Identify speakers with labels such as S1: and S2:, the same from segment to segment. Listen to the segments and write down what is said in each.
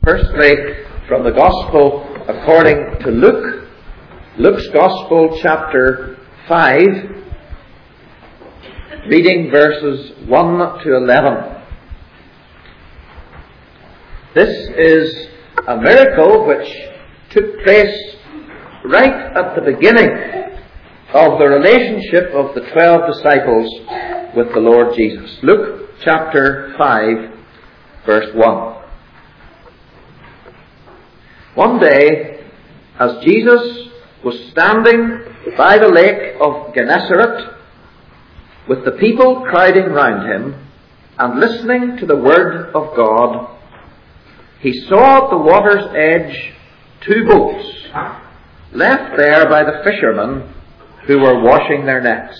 S1: Firstly, from the Gospel according to Luke, Luke's Gospel, chapter 5, reading verses 1 to 11. This is a miracle which took place right at the beginning of the relationship of the 12 disciples with the Lord Jesus. Luke chapter 5, verse 1. One day, as Jesus was standing by the lake of Gennesaret, with the people crowding round him and listening to the word of God, he saw at the water's edge 2 boats, left there by the fishermen who were washing their nets.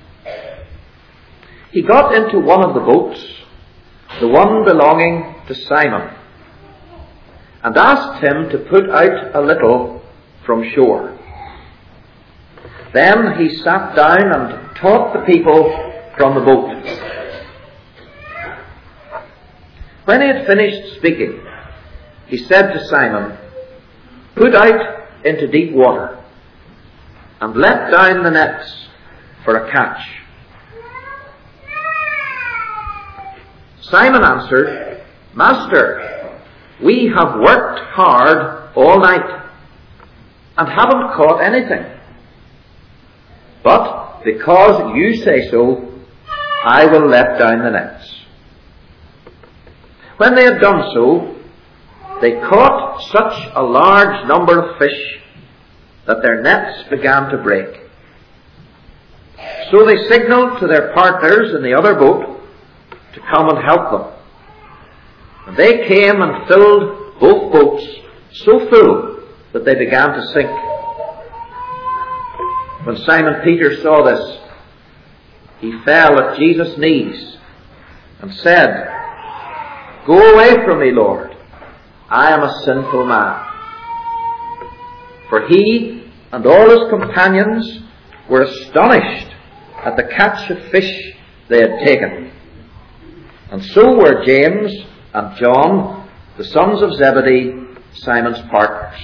S1: He got into one of the boats, the one belonging to Simon, and asked him to put out a little from shore. Then he sat down and taught the people from the boat. When he had finished speaking, he said to Simon, "Put out into deep water, and let down the nets for a catch." Simon answered, "Master, we have worked hard all night, and haven't caught anything. But because you say so, I will let down the nets." When they had done so, they caught such a large number of fish that their nets began to break. So they signaled to their partners in the other boat to come and help them. And they came and filled both boats so full that they began to sink. When Simon Peter saw this, he fell at Jesus' knees and said, "Go away from me, Lord. I am a sinful man." For he and all his companions were astonished at the catch of fish they had taken. And so were James and John, the sons of Zebedee, Simon's partners.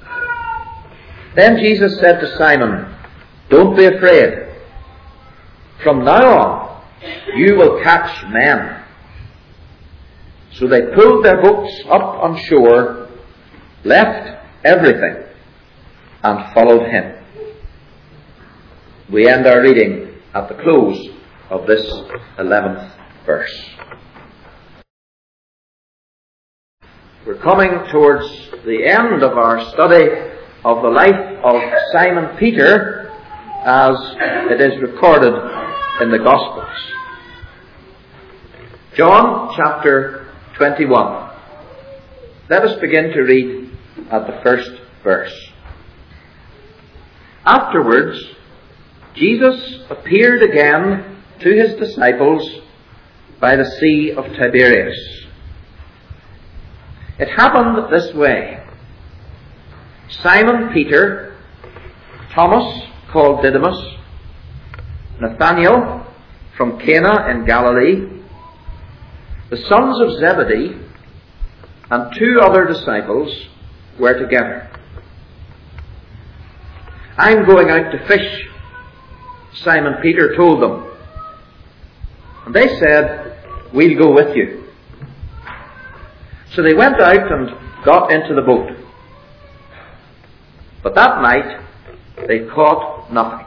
S1: Then Jesus said to Simon, "Don't be afraid. From now on, you will catch men." So they pulled their boats up on shore, left everything, and followed him. We end our reading at the close of this 11th verse. We're coming towards the end of our study of the life of Simon Peter as it is recorded in the Gospels. John chapter 21. Let us begin to read at the first verse. Afterwards, Jesus appeared again to his disciples by the Sea of Tiberias. It happened this way. Simon Peter, Thomas called Didymus, Nathanael from Cana in Galilee, the sons of Zebedee, and 2 other disciples were together. "I'm going out to fish," Simon Peter told them. And they said, "We'll go with you." So they went out and got into the boat. But that night they caught nothing.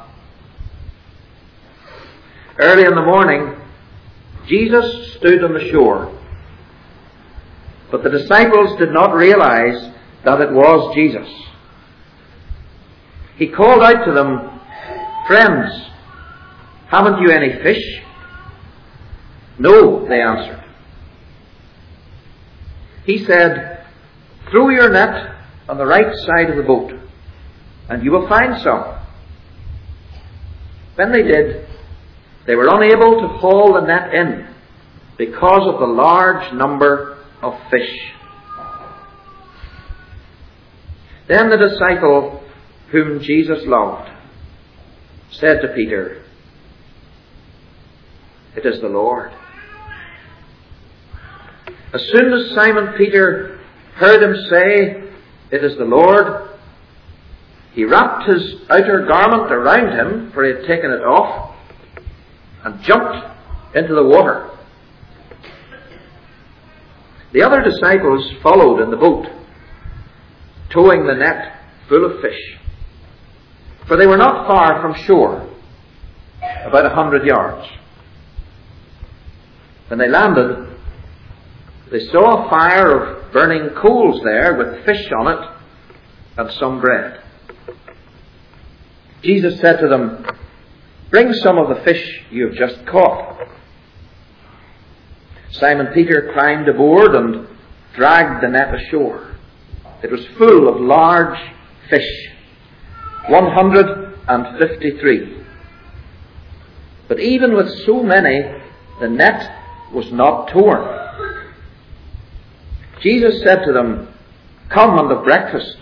S1: Early in the morning, Jesus stood on the shore. But the disciples did not realize that it was Jesus. He called out to them, "Friends, haven't you any fish?" "No," they answered. He said, "Throw your net on the right side of the boat, and you will find some." When they did, they were unable to haul the net in because of the large number of fish. Then the disciple whom Jesus loved said to Peter, "It is the Lord." As soon as Simon Peter heard him say, "It is the Lord," he wrapped his outer garment around him, for he had taken it off, and jumped into the water. The other disciples followed in the boat, towing the net full of fish. For they were not far from shore, about 100 yards. When they landed, they saw a fire of burning coals there with fish on it and some bread. Jesus said to them, "Bring some of the fish you have just caught." Simon Peter climbed aboard and dragged the net ashore. It was full of large fish, 153. But even with so many, the net was not torn. Jesus said to them, "Come and have breakfast."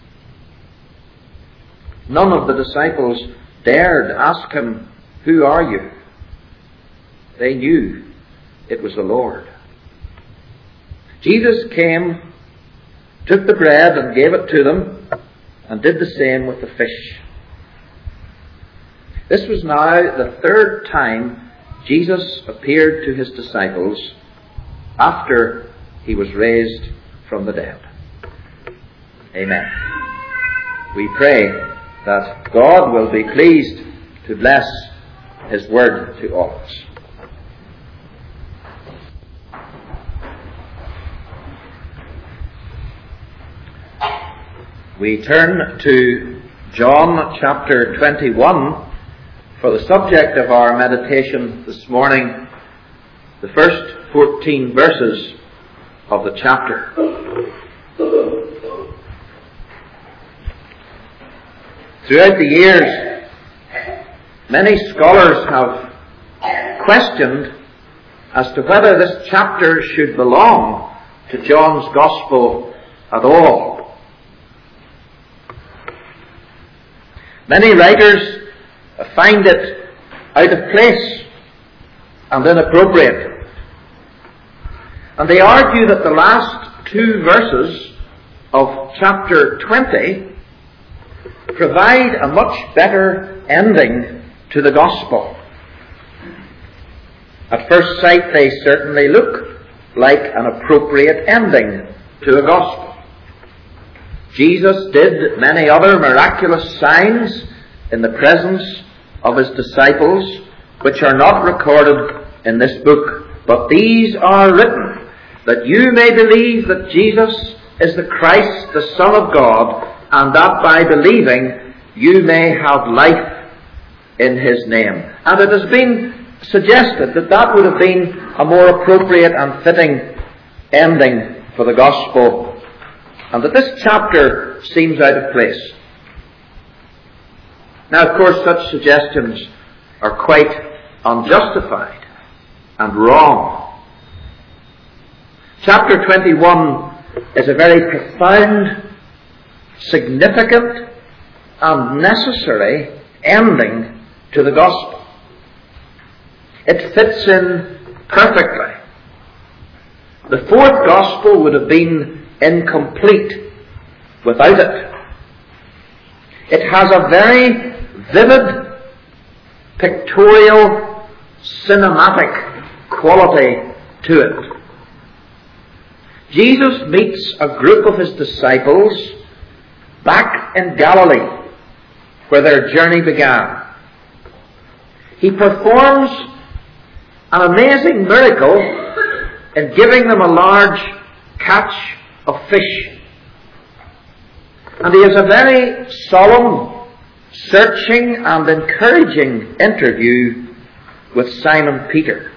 S1: None of the disciples dared ask him, "Who are you?" They knew it was the Lord. Jesus came, took the bread and gave it to them, and did the same with the fish. This was now the third time Jesus appeared to his disciples after he was raised from the dead. Amen. We pray that God will be pleased to bless his word to all of us. We turn to John chapter 21 for the subject of our meditation this morning, the first 14 verses of the chapter. Throughout the years, many scholars have questioned as to whether this chapter should belong to John's Gospel at all. Many writers find it out of place and inappropriate. And they argue that the last two verses of chapter 20 provide a much better ending to the Gospel. At first sight, they certainly look like an appropriate ending to a Gospel. Jesus did many other miraculous signs in the presence of his disciples, which are not recorded in this book, but these are written that you may believe that Jesus is the Christ, the Son of God, and that by believing you may have life in his name. And it has been suggested that that would have been a more appropriate and fitting ending for the Gospel, and that this chapter seems out of place. Now, of course, such suggestions are quite unjustified and wrong. Chapter 21 is a very profound, significant, and necessary ending to the Gospel. It fits in perfectly. The fourth Gospel would have been incomplete without it. It has a very vivid, pictorial, cinematic quality to it. Jesus meets a group of his disciples back in Galilee, where their journey began. He performs an amazing miracle in giving them a large catch of fish. And he has a very solemn, searching and encouraging interview with Simon Peter.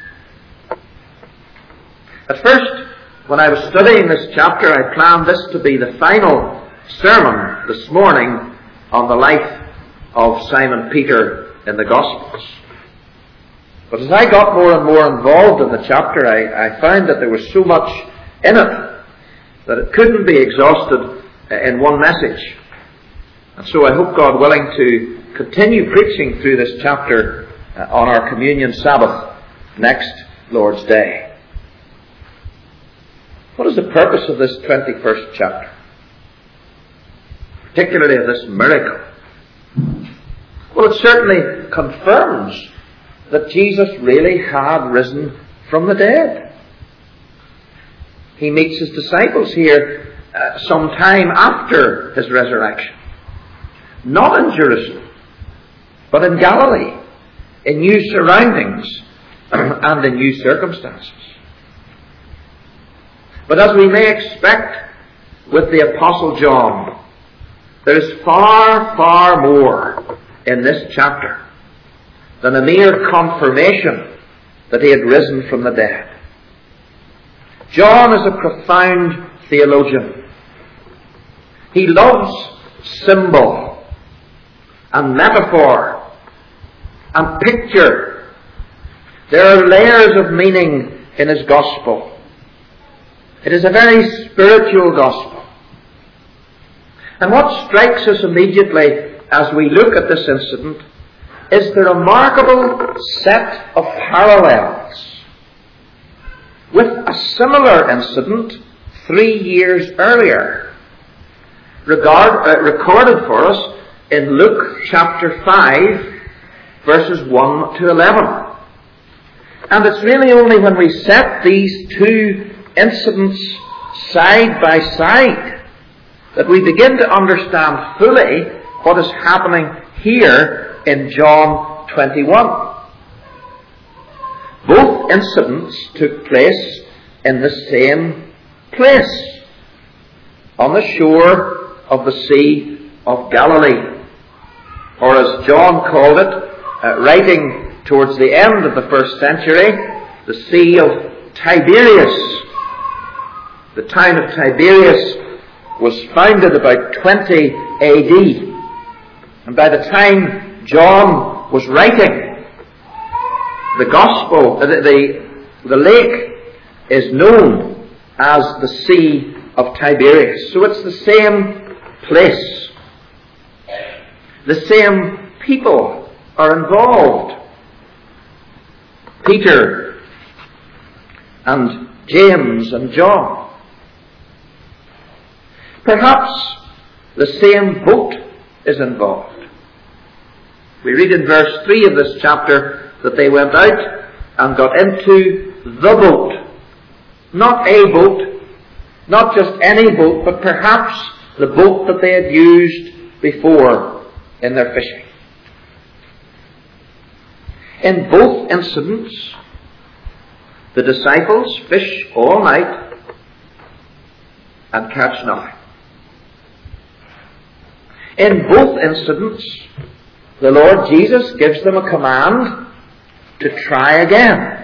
S1: At first, when I was studying this chapter, I planned this to be the final sermon this morning on the life of Simon Peter in the Gospels. But as I got more and more involved in the chapter, I found that there was so much in it that it couldn't be exhausted in one message. And so I hope, God willing, to continue preaching through this chapter on our Communion Sabbath next Lord's Day. What is the purpose of this 21st chapter? Particularly of this miracle? Well, it certainly confirms that Jesus really had risen from the dead. He meets his disciples here some time after his resurrection. Not in Jerusalem, but in Galilee, in new surroundings and in new circumstances. But as we may expect with the Apostle John, there is far, far more in this chapter than a mere confirmation that he had risen from the dead. John is a profound theologian. He loves symbol and metaphor and picture. There are layers of meaning in his gospel. It is a very spiritual gospel. And what strikes us immediately as we look at this incident is the remarkable set of parallels with a similar incident 3 years earlier, recorded for us in Luke chapter 5, verses 1 to 11. And it's really only when we set these two incidents side by side that we begin to understand fully what is happening here in John 21. Both incidents took place in the same place, on the shore of the Sea of Galilee, or as John called it, writing towards the end of the first century, the Sea of Tiberias. The town of Tiberias was founded about 20 AD. And by the time John was writing, the gospel, the lake is known as the Sea of Tiberias. So it's the same place. The same people are involved. Peter and James and John. Perhaps the same boat is involved. We read in verse 3 of this chapter that they went out and got into the boat. Not a boat, not just any boat, but perhaps the boat that they had used before in their fishing. In both incidents, the disciples fish all night and catch nothing. In both incidents, the Lord Jesus gives them a command to try again.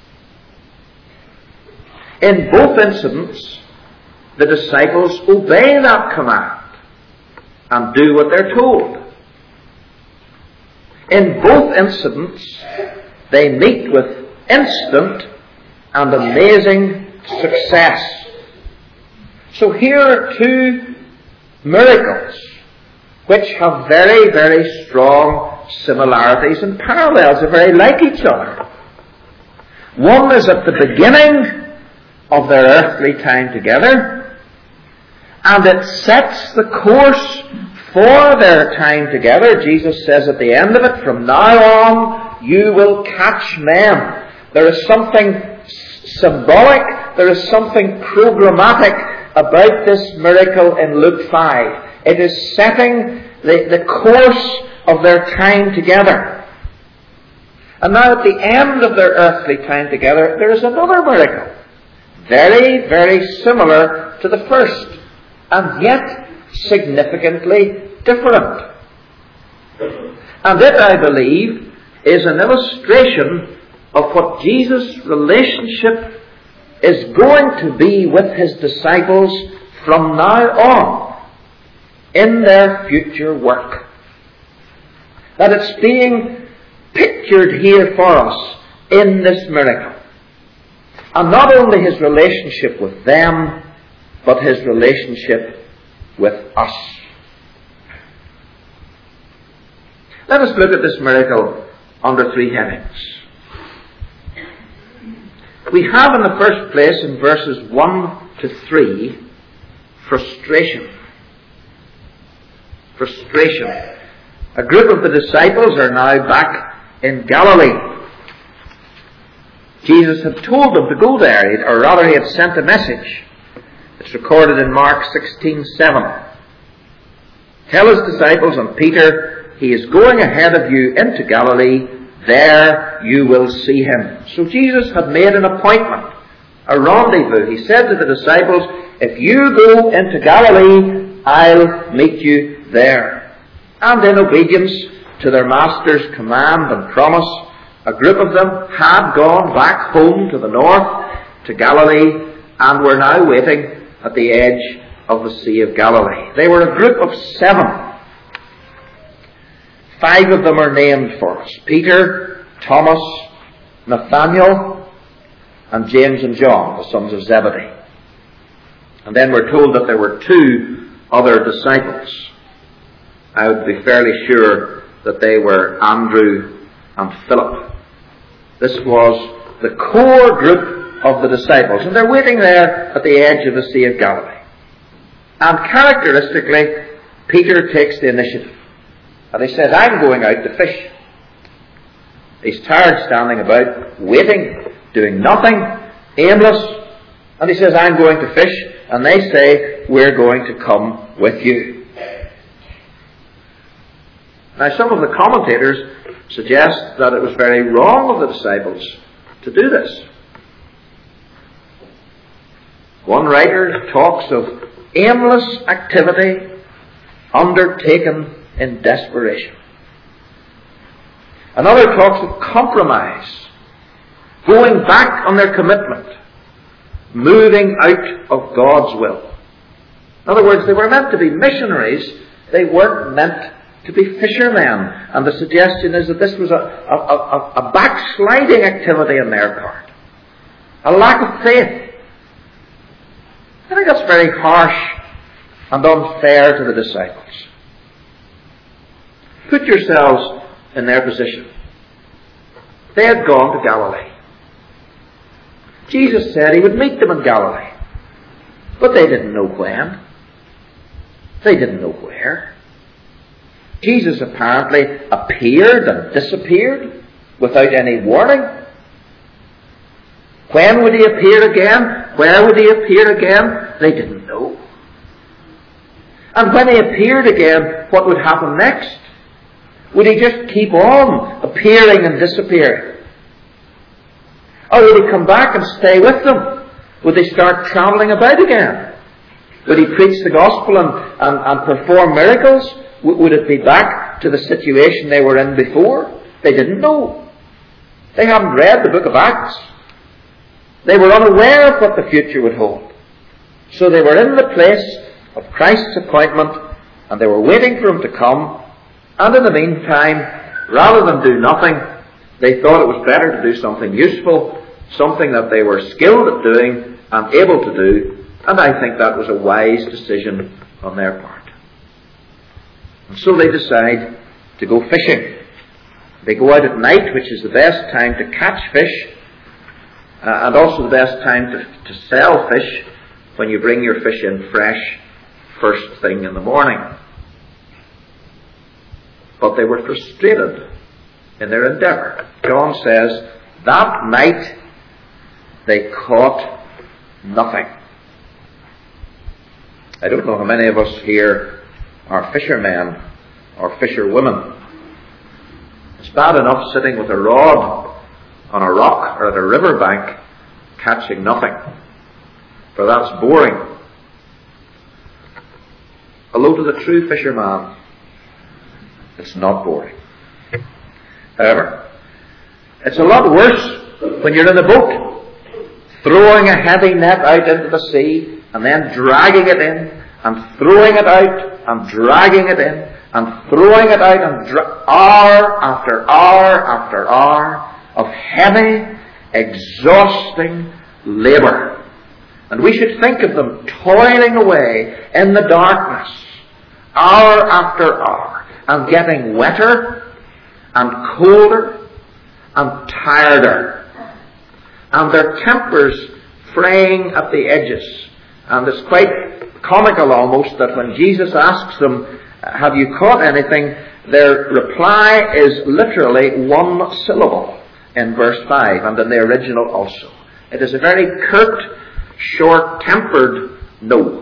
S1: In both incidents, the disciples obey that command and do what they're told. In both incidents, they meet with instant and amazing success. So here are two miracles which have very, very strong similarities and parallels. They're very like each other. One is at the beginning of their earthly time together, and it sets the course for their time together. Jesus says at the end of it, from now on you will catch men. There is something symbolic, there is something programmatic about this miracle in Luke 5. It is setting the course of their time together. And now at the end of their earthly time together, there is another miracle. Very, very similar to the first, and yet significantly different. And it, I believe, is an illustration of what Jesus' relationship is going to be with his disciples from now on in their future work. That it's being pictured here for us in this miracle. And not only his relationship with them, but his relationship with us. Let us look at this miracle under three headings. We have in the first place in verses 1 to 3, frustration. Frustration. A group of the disciples are now back in Galilee. Jesus had told them to go there, or rather he had sent a message. It's recorded in Mark 16:7. Tell his disciples and Peter, he is going ahead of you into Galilee, there you will see him. So Jesus had made an appointment, a rendezvous. He said to the disciples, if you go into Galilee, I'll meet you there. And in obedience to their master's command and promise, a group of them had gone back home to the north, to Galilee, and were now waiting at the edge of the Sea of Galilee. They were a group of 7. 5 of them are named for us: Peter, Thomas, Nathanael, and James and John, the sons of Zebedee. And then we're told that there were 2 other disciples. I would be fairly sure that they were Andrew and Philip. This was the core group of the disciples, and they're waiting there at the edge of the Sea of Galilee. And characteristically, Peter takes the initiative. And he says, I'm going out to fish. He's tired standing about, waiting, doing nothing, aimless. And he says, I'm going to fish. And they say, we're going to come with you. Now, some of the commentators suggest that it was very wrong of the disciples to do this. One writer talks of aimless activity undertaken in desperation. Another talks of compromise, going back on their commitment, moving out of God's will. In other words, they were meant to be missionaries, they weren't meant to be fishermen. And the suggestion is that this was a backsliding activity on their part, a lack of faith. I think that's very harsh and unfair to the disciples. Put yourselves in their position. They had gone to Galilee. Jesus said he would meet them in Galilee. But they didn't know when. They didn't know where. Jesus apparently appeared and disappeared without any warning. When would he appear again? Where would he appear again? They didn't know. And when he appeared again, what would happen next? Would he just keep on appearing and disappearing? Or would he come back and stay with them? Would they start travelling about again? Would he preach the gospel and perform miracles? Would it be back to the situation they were in before? They didn't know. They hadn't read the book of Acts. They were unaware of what the future would hold. So they were in the place of Christ's appointment, and they were waiting for him to come. And in the meantime, rather than do nothing, they thought it was better to do something useful, something that they were skilled at doing and able to do. And I think that was a wise decision on their part. And so they decide to go fishing. They go out at night, which is the best time to catch fish, and also the best time to sell fish, when you bring your fish in fresh first thing in the morning. But they were frustrated in their endeavour. John says, that night they caught nothing. I don't know how many of us here are fishermen or fisherwomen. It's bad enough sitting with a rod on a rock or at a riverbank catching nothing, for that's boring. Although to the true fisherman, it's not boring. However, it's a lot worse when you're in a boat, throwing a heavy net out into the sea, and then dragging it in, and throwing it out, and dragging it in, and throwing it out, and hour after hour after hour of heavy, exhausting labour. And we should think of them toiling away in the darkness, hour after hour, and getting wetter, and colder, and tireder, and their tempers fraying at the edges, And it's quite comical almost that when Jesus asks them, have you caught anything? Their reply is literally one syllable in verse 5 and in the original also. It is a very curt, short-tempered no.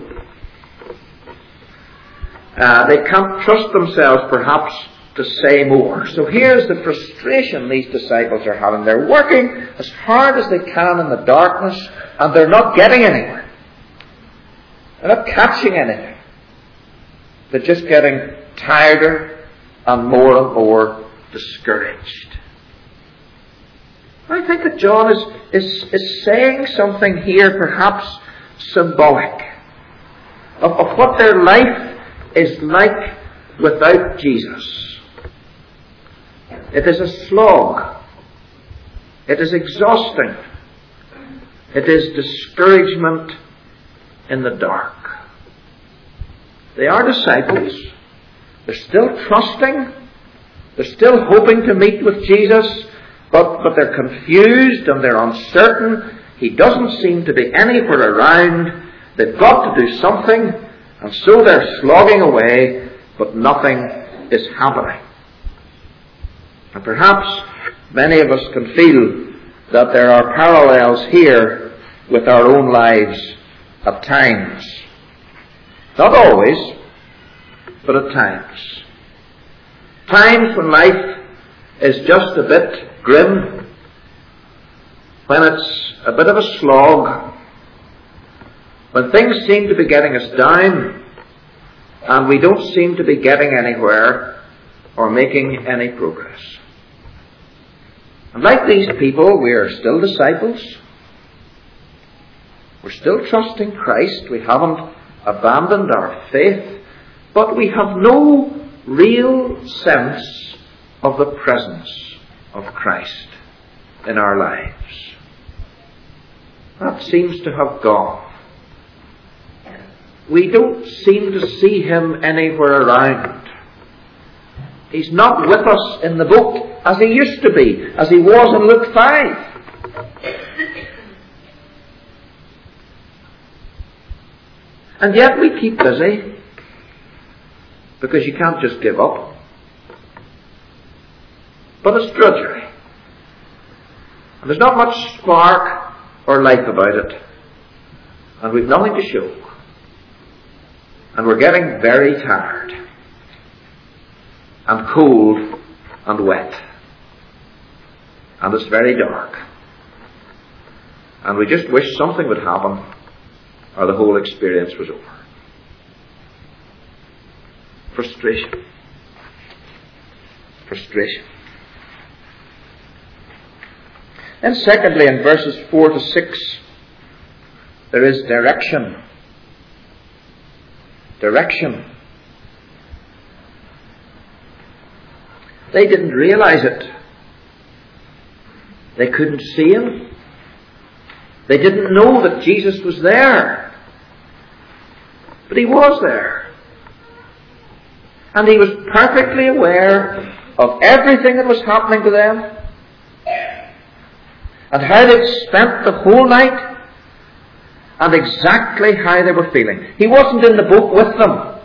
S1: They can't trust themselves perhaps to say more. So here's the frustration these disciples are having. They're working as hard as they can in the darkness and they're not getting anywhere. They're not catching anything. They're just getting tireder and more discouraged. I think that John is saying something here perhaps symbolic of what their life is like without Jesus. It is a slog. It is exhausting. It is discouragement in the dark. They are disciples. They're still trusting. They're still hoping to meet with Jesus, but they're confused and they're uncertain. He doesn't seem to be anywhere around. They've got to do something, and so they're slogging away, but nothing is happening. And perhaps many of us can feel that there are parallels here with our own lives at times. Not always, but at times. Times when life is just a bit grim, when it's a bit of a slog, when things seem to be getting us down, and we don't seem to be getting anywhere or making any progress. And like these people, we are still disciples. We're still trusting Christ. We haven't abandoned our faith, but we have no real sense of the presence of Christ in our lives. That seems to have gone. We don't seem to see Him anywhere around. He's not with us in the book as He used to be, as He was in Luke 5. And yet we keep busy, because you can't just give up. But it's drudgery. And there's not much spark or life about it. And we've nothing to show. And we're getting very tired. And cold and wet. And it's very dark. And we just wish something would happen, or the whole experience was over. Frustration. Frustration. And secondly, in verses 4 to 6, there is direction. Direction. They didn't realize it. They couldn't see Him. They didn't know that Jesus was there. But He was there. And He was perfectly aware of everything that was happening to them, and how they'd spent the whole night, and exactly how they were feeling. He wasn't in the boat with them.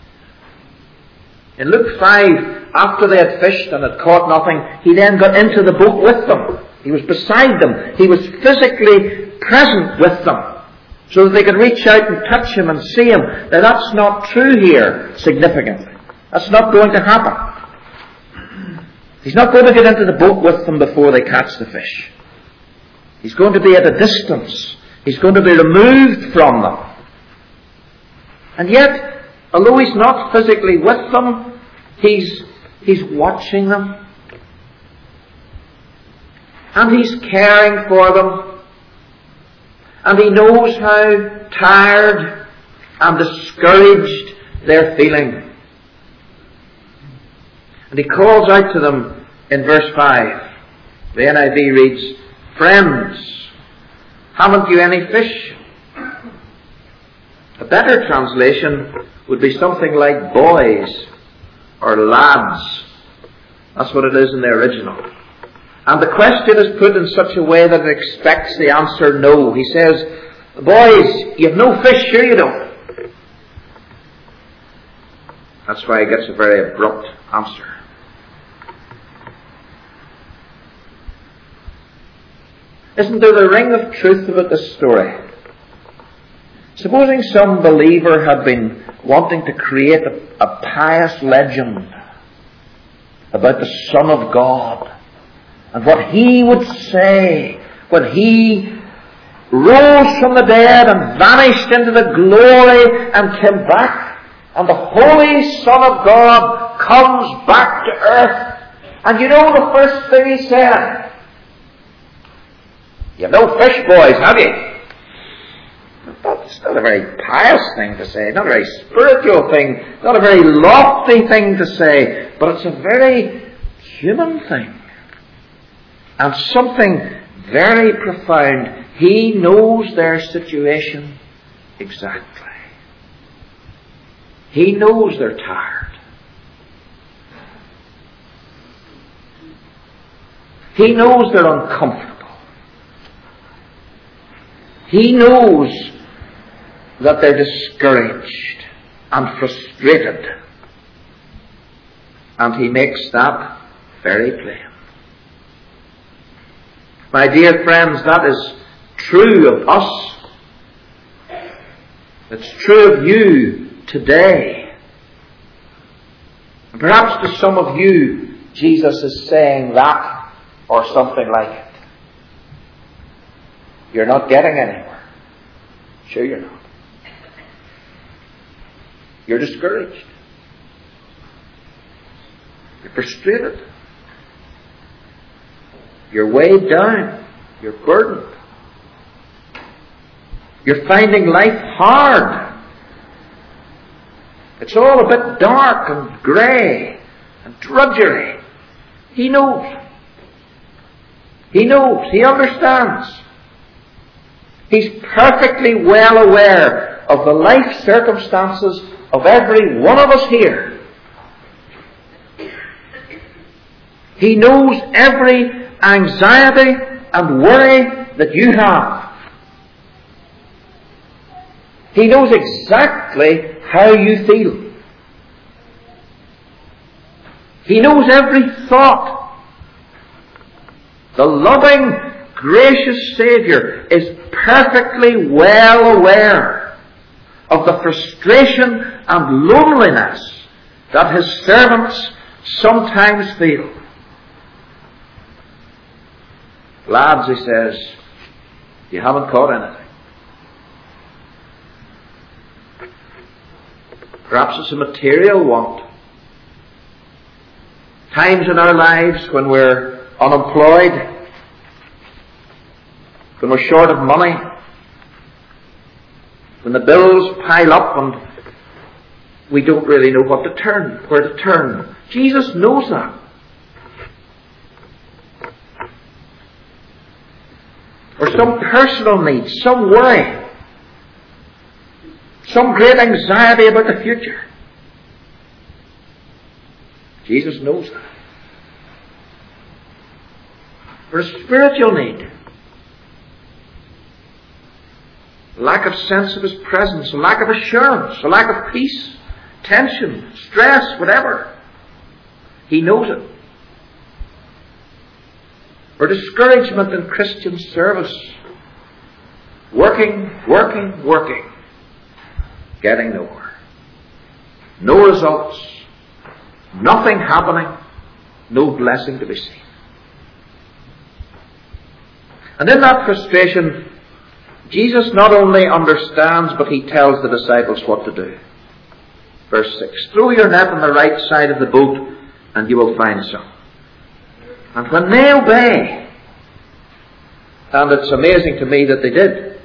S1: In Luke 5, after they had fished and had caught nothing, He then got into the boat with them. He was beside them. He was physically present with them, so that they could reach out and touch Him and see Him. Now that's not true here, significantly. That's not going to happen. He's not going to get into the boat with them before they catch the fish. He's going to be at a distance. He's going to be removed from them. And yet, although He's not physically with them, He's watching them. And He's caring for them. And He knows how tired and discouraged they're feeling. And He calls out to them in verse 5. The NIV reads, "Friends, haven't you any fish?" A better translation would be something like boys or lads. That's what it is in the original. And the question is put in such a way that it expects the answer no. He says, Boys, you have no fish, sure you don't. That's why he gets a very abrupt answer. Isn't there the ring of truth about this story? Supposing some believer had been wanting to create a pious legend about the Son of God and what He would say when He rose from the dead and vanished into the glory and came back, and the Holy Son of God comes back to earth, and you know the first thing He said? You have no fish, boys, have you? That's not a very pious thing to say, not a very spiritual thing, not a very lofty thing to say, but it's a very human thing. And something very profound. He knows their situation exactly. He knows they're tired. He knows they're uncomfortable. He knows that they're discouraged and frustrated. And He makes that very plain. My dear friends, that is true of us. It's true of you today. And perhaps to some of you, Jesus is saying that or something like it. You're not getting anywhere. Sure you're not. You're discouraged. You're frustrated. You're weighed down. You're burdened. You're finding life hard. It's all a bit dark and grey and drudgery. He knows. He knows. He understands. He's perfectly well aware of the life circumstances of every one of us here. He knows every anxiety and worry that you have. He knows exactly how you feel. He knows every thought. The loving, gracious Saviour is perfectly well aware of the frustration and loneliness that His servants sometimes feel. Lads, He says, you haven't caught anything. Perhaps it's a material want. Times in our lives when we're unemployed, when we're short of money, when the bills pile up and we don't really know where to turn. Jesus knows that. Or some personal need, some worry, some great anxiety about the future. Jesus knows that. Or a spiritual need. Lack of sense of His presence, a lack of assurance, a lack of peace, tension, stress, whatever. He knows it. Or discouragement in Christian service. Working, getting nowhere. No results. Nothing happening. No blessing to be seen. And in that frustration, Jesus not only understands, but He tells the disciples what to do. Verse 6, throw your net on the right side of the boat, and you will find some. And when they obey, and it's amazing to me that they did,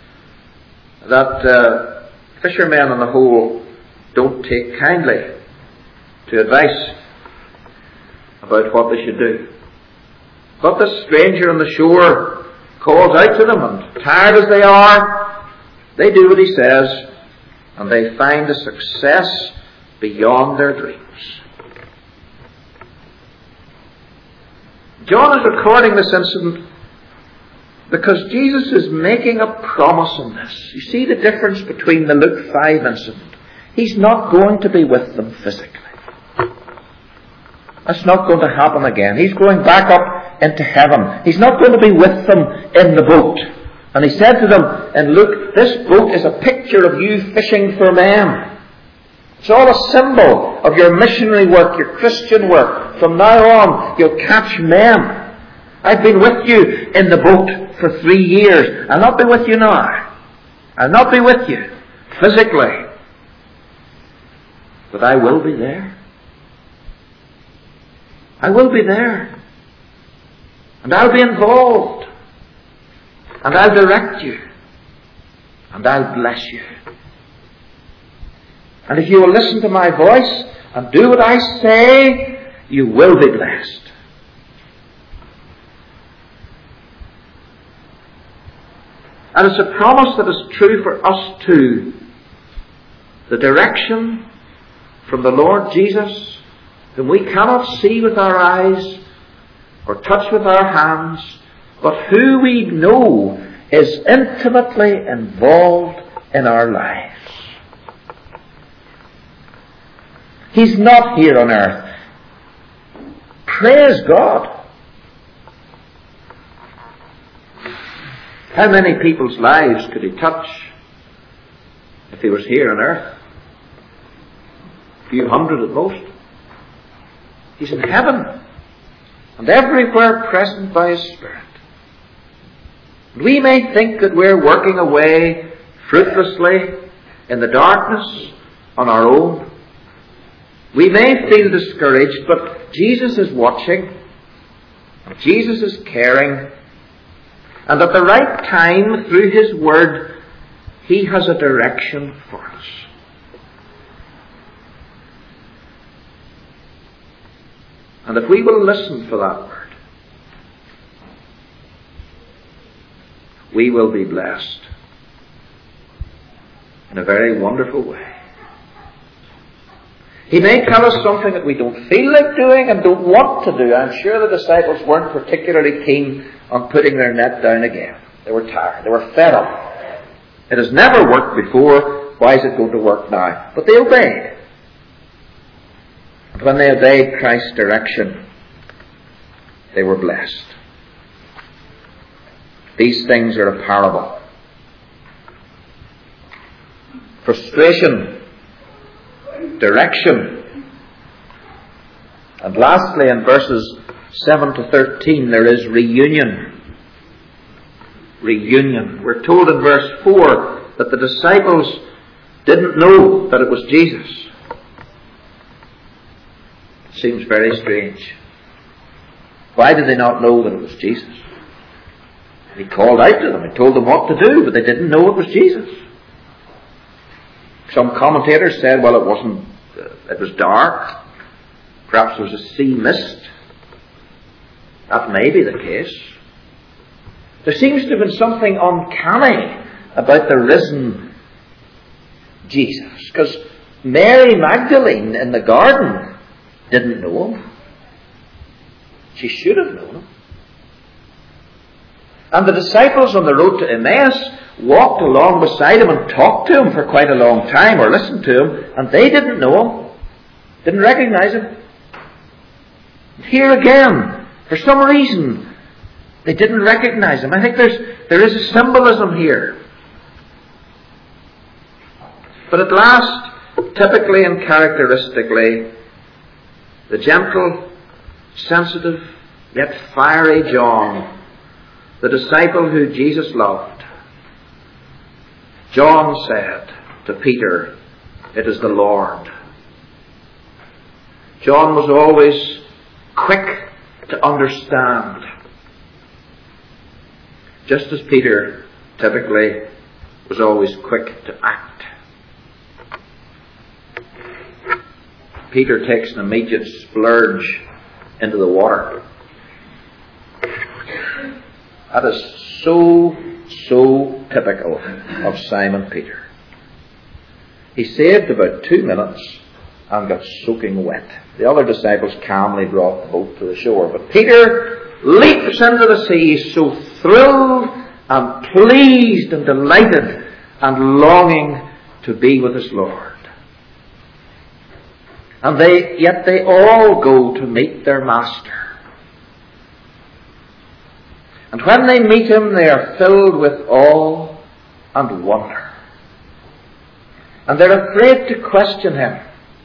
S1: that fishermen on the whole don't take kindly to advice about what they should do. But the stranger on the shore calls out to them, and tired as they are, they do what He says, and they find a success beyond their dreams. John is recording this incident Because Jesus is making a promise in this. You see the difference between the Luke 5 incident. He's not going to be with them physically. That's not going to happen again. He's going back up into heaven. He's not going to be with them in the boat. And he said to them in Luke, this boat is a picture of you fishing for men. It's all a symbol of your missionary work, your Christian work. From now on, you'll catch men. I've been with you in the boat for 3 years. I'll not be with you now. I'll not be with you physically. But I will be there. I will be there. And I'll be involved. And I'll direct you. And I'll bless you. And if you will listen to my voice and do what I say, you will be blessed. And it's a promise that is true for us too. The direction from the Lord Jesus, whom we cannot see with our eyes or touch with our hands, but who we know is intimately involved in our lives. He's not here on earth. Praise God. How many people's lives could he touch if he was here on earth? A few hundred at most. He's in heaven and everywhere present by his Spirit. We may think that we're working away fruitlessly in the darkness on our own. We may feel discouraged, but Jesus is watching. Jesus is caring. And at the right time, through his word, he has a direction for us. And if we will listen for that word, we will be blessed in a very wonderful way. He may tell us something that we don't feel like doing and don't want to do. I'm sure the disciples weren't particularly keen on putting their net down again. They were tired. They were fed up. It has never worked before. Why is it going to work now? But they obeyed. And when they obeyed Christ's direction, they were blessed. These things are a parable. Frustration, direction. And lastly, in verses 7 to 13, there is reunion. Reunion. We're told in verse 4 that the disciples didn't know that it was Jesus. It seems very strange. Why did they not know that it was Jesus? He called out to them. He told them what to do, but they didn't know it was Jesus. Some commentators said, well, it was dark. Perhaps there was a sea mist. That may be the case. There seems to have been something uncanny about the risen Jesus. Because Mary Magdalene in the garden didn't know him. She should have known him. And the disciples on the road to Emmaus walked along beside him and talked to him for quite a long time, or listened to him, and they didn't know him, didn't recognize him. Here again, for some reason, they didn't recognize him. I think there is a symbolism here. But at last, typically and characteristically, the gentle, sensitive, yet fiery John, the disciple who Jesus loved, John said to Peter, "It is the Lord." John was always quick to understand, just as Peter typically was always quick to act. Peter takes an immediate splurge into the water. That is so typical of Simon Peter. He saved about 2 minutes and got soaking wet. The other disciples calmly brought the boat to the shore. But Peter leaps into the sea, so thrilled and pleased and delighted and longing to be with his Lord. And yet they all go to meet their Master. And when they meet him, they are filled with awe and wonder. And they're afraid to question him.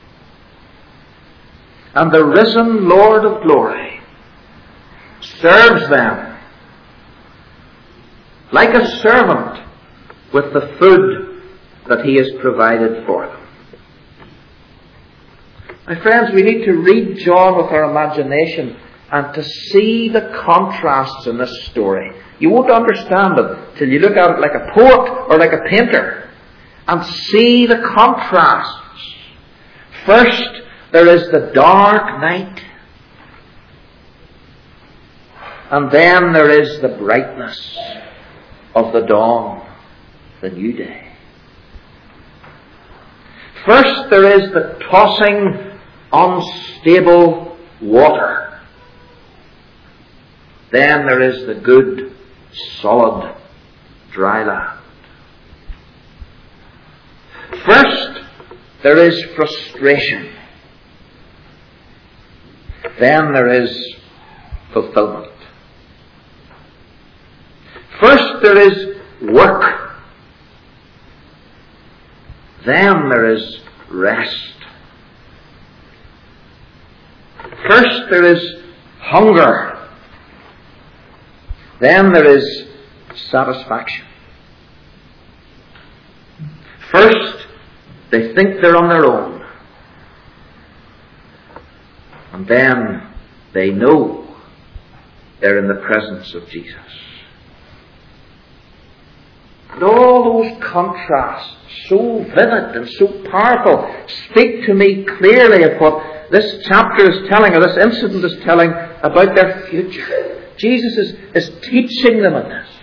S1: And the risen Lord of glory serves them like a servant with the food that he has provided for them. My friends, we need to read John with our imagination and to see the contrasts in this story. You won't understand it till you look at it like a poet or like a painter and see the contrasts. First, there is the dark night, and then there is the brightness of the dawn, the new day. First, there is the tossing, unstable water. Then there is the good, solid, dry land. First, there is frustration. Then there is fulfillment. First, there is work. Then there is rest. First, there is hunger. Then there is satisfaction. First, they think they're on their own. And then they know they're in the presence of Jesus. And all those contrasts, so vivid and so powerful, speak to me clearly of what this chapter is telling, or this incident is telling, about their future. Jesus is teaching them in this.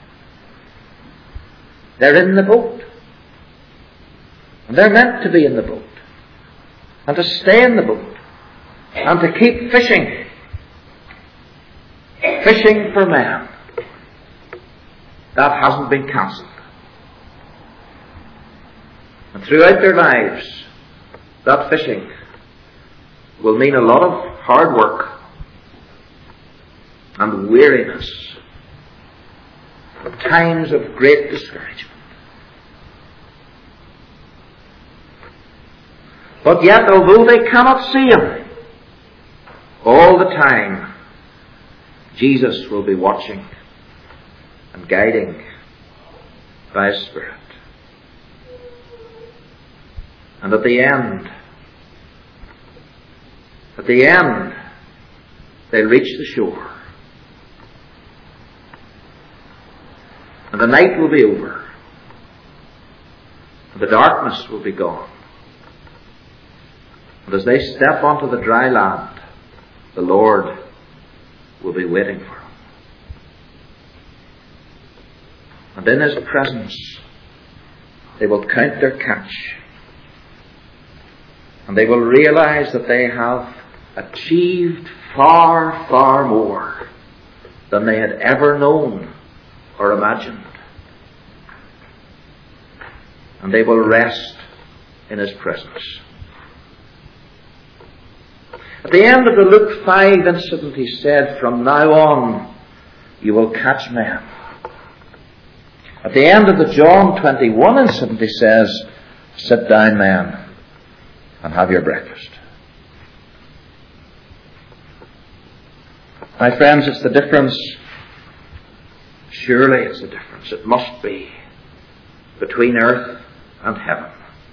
S1: They're in the boat. And they're meant to be in the boat. And to stay in the boat. And to keep fishing. Fishing for men. That hasn't been cancelled. And throughout their lives, that fishing will mean a lot of hard work and weariness, and times of great discouragement. But yet, although they cannot see him, all the time, Jesus will be watching and guiding by his Spirit. And at the end, they'll reach the shore. And the night will be over. And the darkness will be gone. And as they step onto the dry land, the Lord will be waiting for them. And in his presence, they will count their catch. And they will realize that they have achieved far, far more than they had ever known or imagined. And they will rest in his presence. At the end of the Luke 5 incident, he said, "From now on, you will catch men." At the end of the John 21 incident, he says, "Sit down, men, and have your breakfast." My friends, it's the difference. Surely it's the difference. It must be between earth and heaven.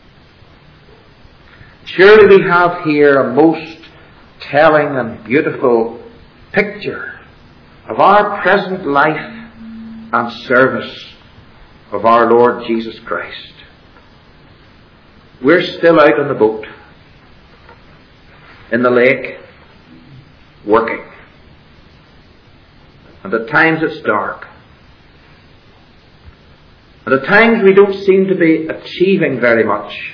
S1: Surely we have here a most telling and beautiful picture of our present life and service of our Lord Jesus Christ. We're still out on the boat, in the lake, working. And at times it's dark. And at times we don't seem to be achieving very much.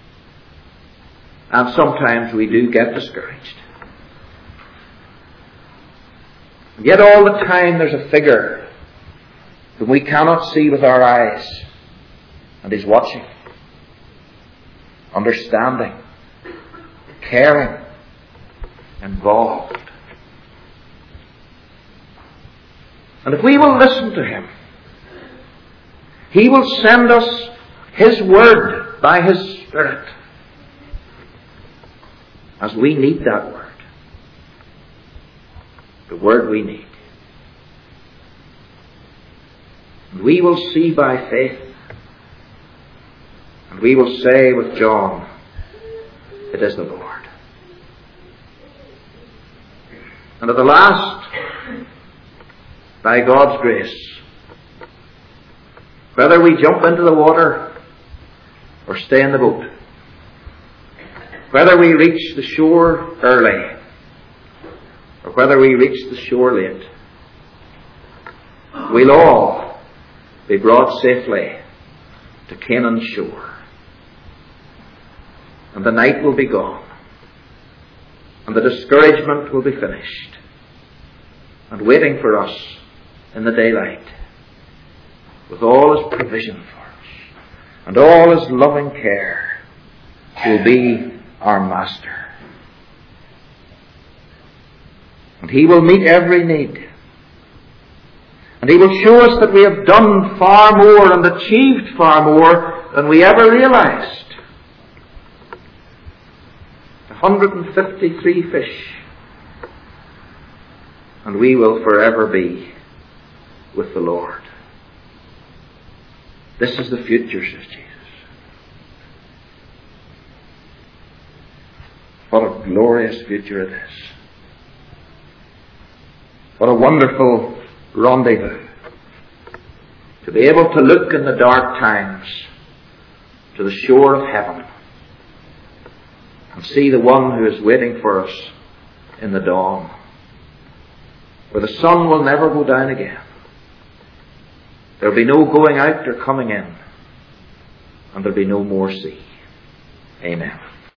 S1: And sometimes we do get discouraged. And yet all the time there's a figure whom we cannot see with our eyes, and He's watching, understanding, caring, involved. And if we will listen to Him, He will send us His Word by His Spirit, as we need that Word. The Word we need. And we will see by faith, and we will say with John, it is the Lord. And at the last, by God's grace, whether we jump into the water or stay in the boat, whether we reach the shore early or whether we reach the shore late, we'll all be brought safely to Canaan's shore. And the night will be gone, and the discouragement will be finished, and waiting for us in the daylight, with all His provision for us, and all His loving care, will be our Master. And He will meet every need. And He will show us that we have done far more and achieved far more than we ever realized. 153 fish. And we will forever be with the Lord. This is the future, says Jesus. What a glorious future it is. What a wonderful rendezvous. To be able to look in the dark times to the shore of heaven and see the one who is waiting for us in the dawn, where the sun will never go down again. There will be no going out or coming in, and there will be no more sea. Amen.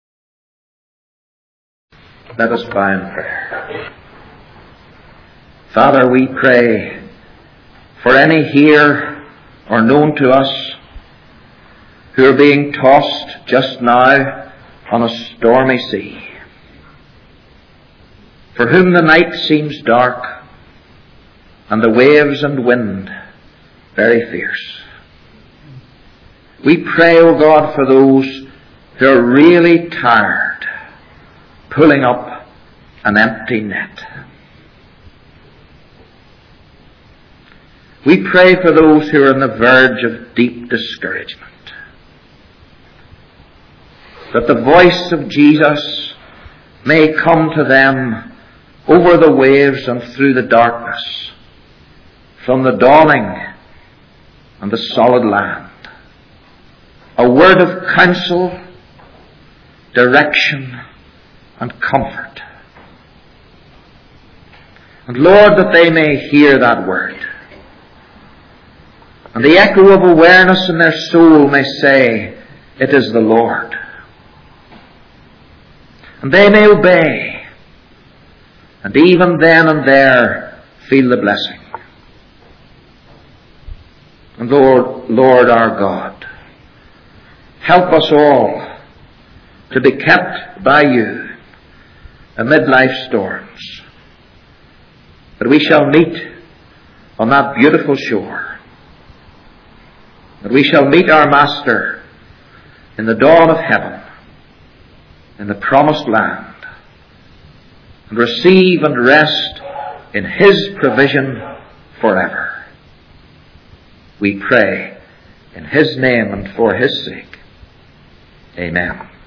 S1: Let us bow in prayer. Father, we pray for any here or known to us who are being tossed just now on a stormy sea, for whom the night seems dark and the waves and wind very fierce. We pray, O God, for those who are really tired, pulling up an empty net. We pray for those who are on the verge of deep discouragement, that the voice of Jesus may come to them over the waves and through the darkness, from the dawning and the solid land. A word of counsel, direction, and comfort. And Lord, that they may hear that word, and the echo of awareness in their soul may say, it is the Lord. And they may obey, and even then and there feel the blessing. And Lord our God, help us all to be kept by You amid life's storms, that we shall meet on that beautiful shore, that we shall meet our Master in the dawn of heaven, in the promised land, and receive and rest in His provision forever. We pray in His name and for His sake. Amen.